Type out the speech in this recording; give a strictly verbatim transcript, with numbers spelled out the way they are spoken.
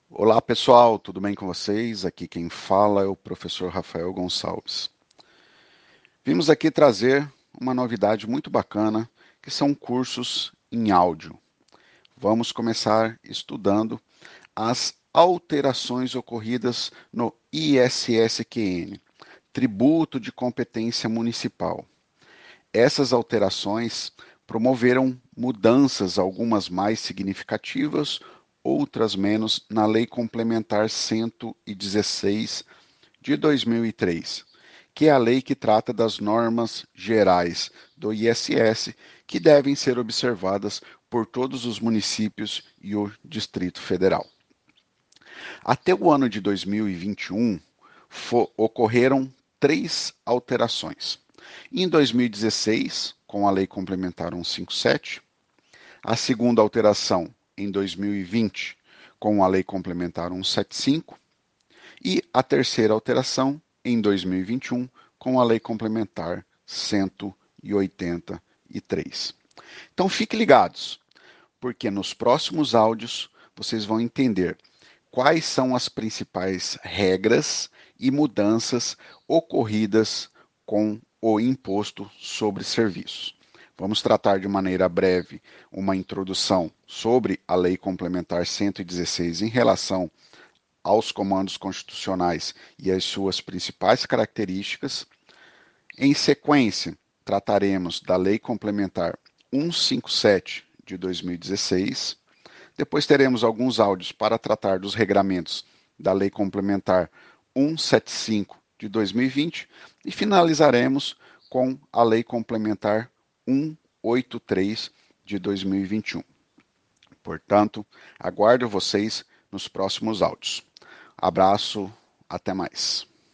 Olá pessoal, tudo bem com vocês? Aqui quem fala é o professor Rafael Gonçalves. Vimos aqui trazer uma novidade muito bacana, que são cursos em áudio. Vamos começar estudando as alterações ocorridas no I S S Q N, Tributo de Competência Municipal. Essas alterações promoveram mudanças, algumas mais significativas, outras menos, na Lei Complementar cento e dezesseis de dois mil e três, que é a lei que trata das normas gerais do I S S que devem ser observadas por todos os municípios e o Distrito Federal. Até o ano de dois mil e vinte e um, ocorreram três alterações. Em dois mil e dezesseis, com a Lei Complementar cento e cinquenta e sete, a segunda alteração em dois mil e vinte, com a Lei Complementar cento e setenta e cinco, e a terceira alteração em dois mil e vinte e um, com a Lei Complementar cento e oitenta e três. Então fiquem ligados, porque nos próximos áudios vocês vão entender quais são as principais regras e mudanças ocorridas com o imposto sobre serviços. Vamos tratar de maneira breve uma introdução sobre a Lei Complementar cento e dezesseis em relação aos comandos constitucionais e as suas principais características. Em sequência, trataremos da Lei Complementar cento e cinquenta e sete de dois mil e dezesseis. Depois teremos alguns áudios para tratar dos regramentos da Lei Complementar cento e setenta e cinco de dois mil e vinte e finalizaremos com a Lei Complementar cento e oitenta e três de dois mil e vinte e um. Portanto, aguardo vocês nos próximos áudios. Abraço, até mais.